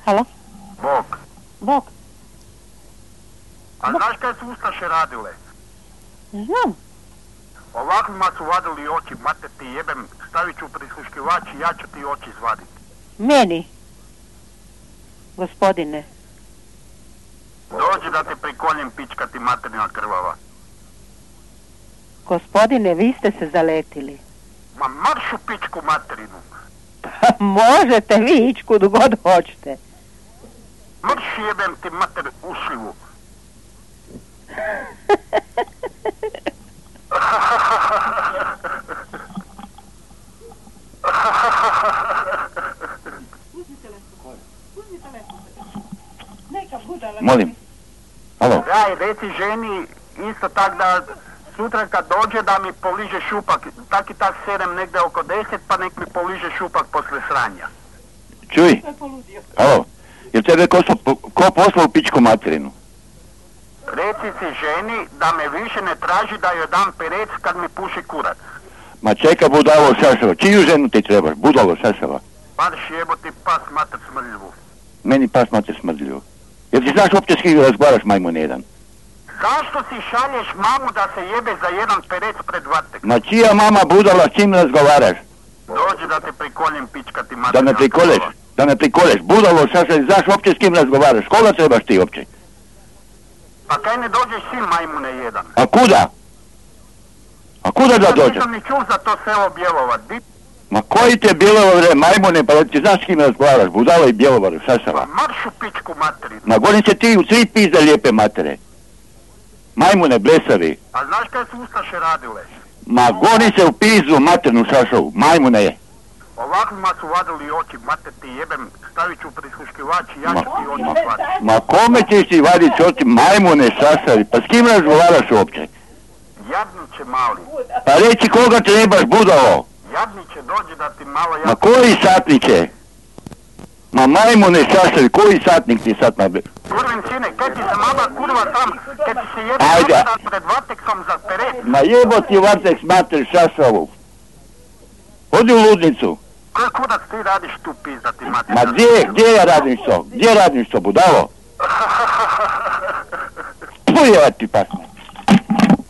Halo? Bog. Bog? A znaš kaj su Ustaše radile? Znam. Ovakvima su vadili oči, mate ti jebem, stavit ću prisluškivač i ja ću ti oči izvaditi. Meni? Gospodine. Dođi da te prikoljem, pička ti materina krvava. Gospodine, vi ste se zaletili. Ma marš u pičku materinu. Možete vi ići kud god hoćete. Marš jebem ti mater ušivu. Molim. Alo. Daj, reci ženi isto tak da sutra kad dođe da mi poliže šupak, tak i tak sedem negdje oko 10 pa nek mi poliže šupak posle sranja. Čuj. Alo. Jel tebe ko poslao u pičku materinu? Reci si ženi da me više ne traži da joj dam perec kad mi puši kurac. Ma čeka budalo šašava. Čiju ženu ti trebaš? Budalo šašava. Marš jeboti pas mater smrljivu. Meni pas mater smrdljivo. Jel ti znaš uopće s kim razgovaraš, majmun jedan? Zašto si šalješ mamu da se jebe za jedan perec pred vatek? Ma čija mama budala, s kim razgovaraš? Dođi da te prikoljem, pička ti mater. Da me prikoleš, da me prikoleš. Budalo šašava, znaš uopće s kim razgovaraš? Koga trebaš ti uopće? Pa kaj ne dođeš sin, majmune jedan? A kuda? A kuda da dođeš? Nisam ni čul za to selo Bjelovat. Ma koji te Bjelovar, majmune, pa ti znaš s kim razgovaraš? Budala i Bjelovar, šašava. Pa marš u pičku materinu. Ma govorim se ti u 3 pizda lijepe matere. Majmune, blesavi. A znaš kaj su Ustaše radile? Ma govorim se u pizdu maternu šašavu, majmune je. Ovakvima su vadili oči, mate ti jebem, stavit ću prisluškivač i ja ću ti oči vaditi. Ma kome ćeš ti vaditi oči, majmune šašavi, pa s kim razgovaraš uopće? Jadniće mali. Pa reći koga trebaš, budalo? Jadniće, dođi da ti malo Ma koji satniće? Ma majmune šašavi, koji satnik ti sad nabe? Kurvin sine, kaj ti se mama kurva tam, kaj ti se jebe dan pred vateksom za perec? Ma jebo ti vatek mater šašavu. Odi u ludnicu. Koji kudac ti radiš tu pizdati mater? Ma gdje ja radim što? Gdje radim što, budalo? Pujeva ti pasme.